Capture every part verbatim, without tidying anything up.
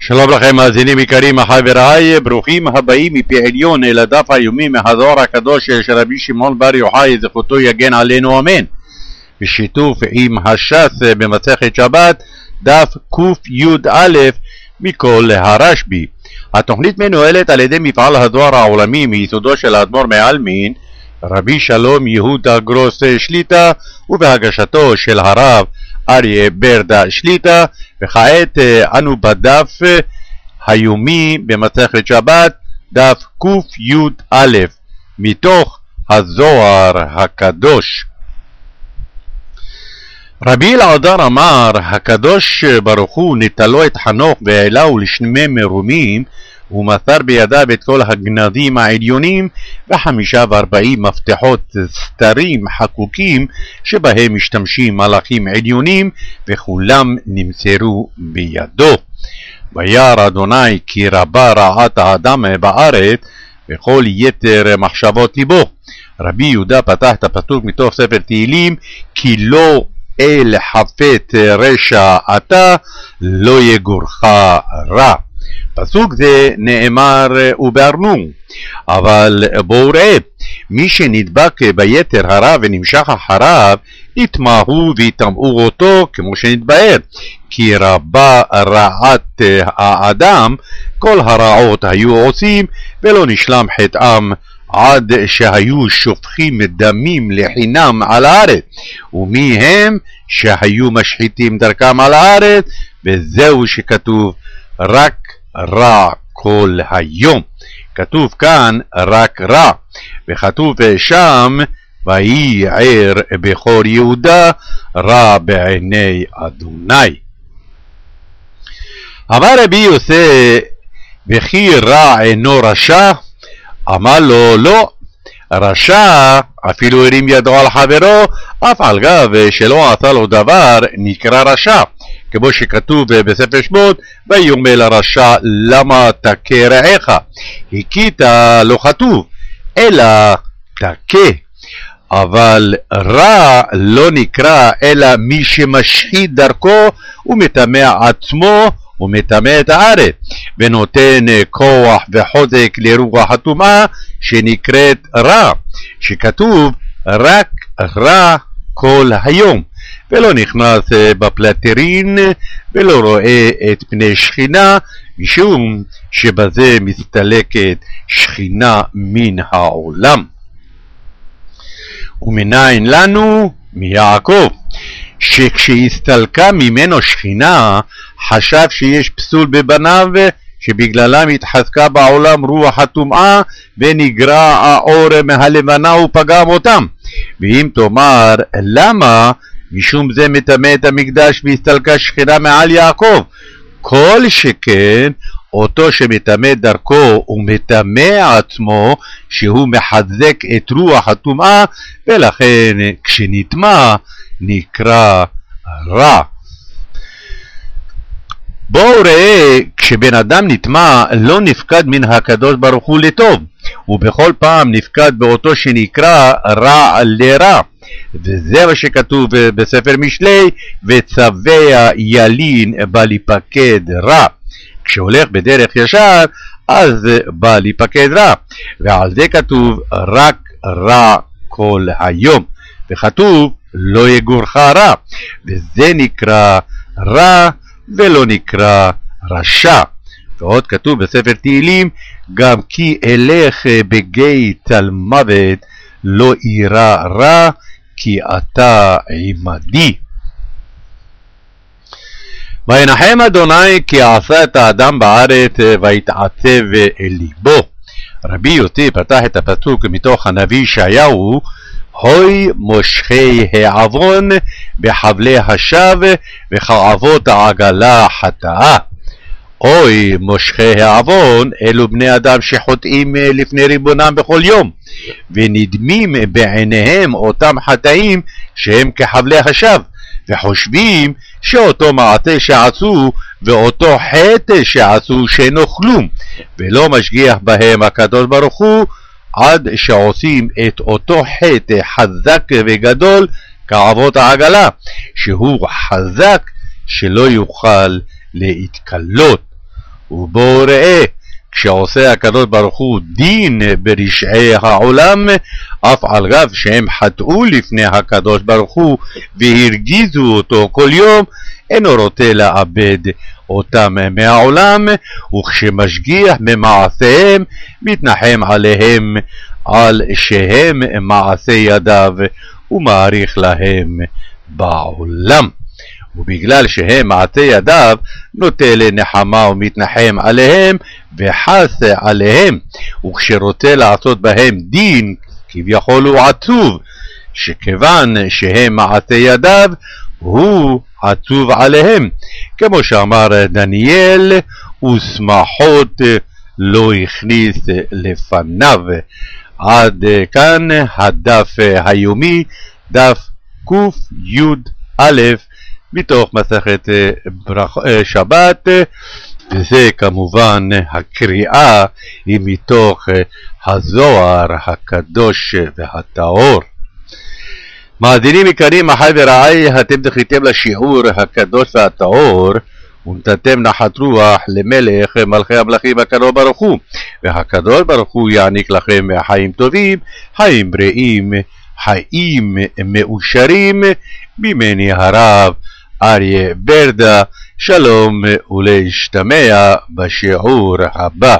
שלום לכם מאזינים יקרים, אחי ורעי, ברוכים הבאים מפי עליון אל הדף היומי מהזוהר הקדוש של רבי שמעון בר יוחאי, זכותו יגן עלינו אמן, בשיתוף עם הש"ס במסכת שבת, דף ק"א מכל הרשב"י. התוכנית מנוהלת על ידי מפעל הזוהר העולמי מיסודו של האדמו"ר מעלמין, רבי שלום יהודה גרוס שליט"א, ובהגשתו של הרב אריה ברדה שליט"א. וכעת אנו בדף היומי במסכת שבת, דף ק"א מתוך הזוהר הקדוש. רבי אלעזר אמר, הקדוש ברוך הוא נטלו את חנוך והעלהו לשמי מרומים, ומסר בידיו את כל הגנזים העליונים וחמישה וארבעים מפתחות סתרים חקוקים שבהם משתמשים מלאכים עליונים, וכולם נמסרו בידו. וירא אדוני כי רבה רעת האדם בארץ וכל יתר מחשבות ליבו. רבי יהודה פתח את הפסוק מתוך ספר תהילים, כי לא אל חפץ רשע אתה לא יגורך רע. פסוק זה נאמר ובארנו, אבל בואו ראה, מי שנדבק ביתר הרע ונמשך אחריו, יתמהו ויטמאו אותו, כמו שנתבאר, כי רבה רעת האדם, כל הרעות היו עושים, ולא נשלם חטאם עד שהיו שופכים דמים לחינם על הארץ. ומי הם שהיו משחיתים דרכם על הארץ? וזהו שכתוב רק רע כל היום. כתוב כאן רק רע, וכתוב שם ויהי ער בכור יהודה רע בעיני אדוני. אמר רבי יוסף, וכי רע אינו רשע? אמר לו לא, רשע אפילו הרים ידו על חברו, אף על גב שלא עשה לו דבר נקרא רשע, כמו שכתוב בספר שמות, ויאמר לרשע למה תכה רעך, הכית לא כתוב אלא תכה. אבל רע לא נקרא אלא מי שמשחית דרכו ומטמא עצמו ומטמא את הארץ, ונותן כוח וחוזק לרוח הטומאה שנקראת רע, שכתוב רק רע כל היום, ולא נכנס בפלטרין ולא רואה את פני שכינה, משום שבזה מסתלקת שכינה מן העולם. ומנין לנו? מיעקב, שכשהסתלקה ממנו שכינה חשב שיש פסול בבניו, שבגללם התחזקה בעולם רוח הטומאה ונגרע האור מהלבנה ופגם אותם. ואם תאמר למה? משום זה מטמא את המקדש והסתלקה שכינה מעל יעקב. כל שכן אותו שמטמא דרכו ומטמא עצמו, שהוא מחזק את רוח הטומאה, ולכן כשנטמא נקרא רע. בואו ראה, כשבן אדם נטמא לא נפקד מן הקדוש ברוך הוא לטוב, ובכל פעם נפקד באותו שנקרא רע לרע. וזה מה שכתוב בספר משלי, וצבע ילין בא להיפקד רע. כשהולך בדרך ישר אז בא להיפקד רע, ועל זה כתוב רק רע כל היום, וכתוב לא יגורך רע, וזה נקרא רע ולא נקרא רשע. ועוד כתוב בספר תהילים, גם כי אלך בגיא צלמוות לא אירא רע, כי אתה עמדי. וינחם אדוני כי עשה את האדם בארץ ויתעצב ליבו. רבי יוסי פתח את הפסוק מתוך הנביא ישעיהו, הוי מושכי העוון בחבלי השווא וכאבות העגלה חטאה. אוי מושכי העוון, אלו בני אדם שחוטאים לפני ריבונם בכל יום, ונדמים בעיניהם אותם חטאים שהם כחבלי השווא, וחושבים שאותו מעשה שעשו ואותו חטא שעשו שאינו כלום, ולא משגיח בהם הקדוש ברוך הוא עד שעושים את אותו חטא חזק וגדול כעבות העגלה, שהוא חזק שלא יוכל להתקלות. ובואו ראה, כשעושה הקדוש ברוך הוא דין ברשעי העולם, אף על גב שהם חטאו לפני הקדוש ברוך הוא והרגיזו אותו כל יום, אינו רוצה לאבד אותם מהעולם, וכשמשגיח במעשיהם מתנחם עליהם על שהם מעשה ידיו ומעריך להם בעולם. ובגלל שהם מעשי ידיו נוטה לנחמה ומתנחם עליהם וחס עליהם, וכשרוצה לעשות בהם דין כביכול הוא עצוב, שכיוון שהם מעשי ידיו הוא עצוב עליהם, כמו שאמר דניאל, ושמחות לא הכניס לפניו. עד כאן הדף היומי, דף ק"א מתוך מסכת שבת, וזה כמובן הקריאה היא מתוך הזוהר הקדוש והטהור. מאזינים יקרים, אחי ורעי, אתם זכיתם לשיעור הקדוש והטהור, ונתתם נחת רוח למלך מלכי המלכים הקדוש ברוך הוא, והקדוש ברוך הוא יעניק לכם חיים טובים, חיים בריאים, חיים מאושרים. ממני הרב אריה ברדה, שלום ולהשתמע בשיעור הבא.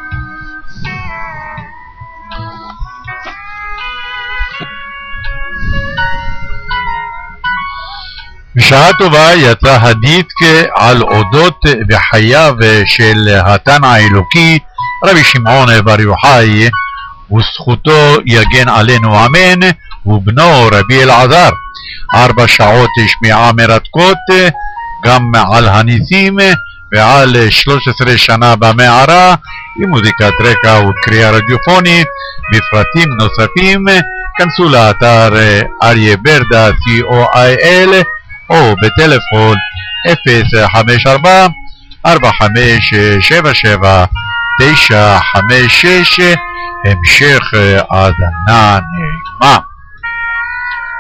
בשעה טובה יצא הדיתקה על אודות בחייו של התנא האלוקי רבי שמעון בר יוחאי, וזכותו יגן עלינו אמן, ובנו רבי אלעזר. ארבע שעות שמיעה מרתקות גם על הניסים ועל שלוש עשרה שנה במערה, עם מוזיקת רקע וקריאה רדיופונית. בפרטים נוספים כנסו לאתר אריה ברדה סי או איי אל או בטלפון אפס חמש ארבע ארבע חמש שבע שבע תשע חמש שש. המשך האזנה נעימה.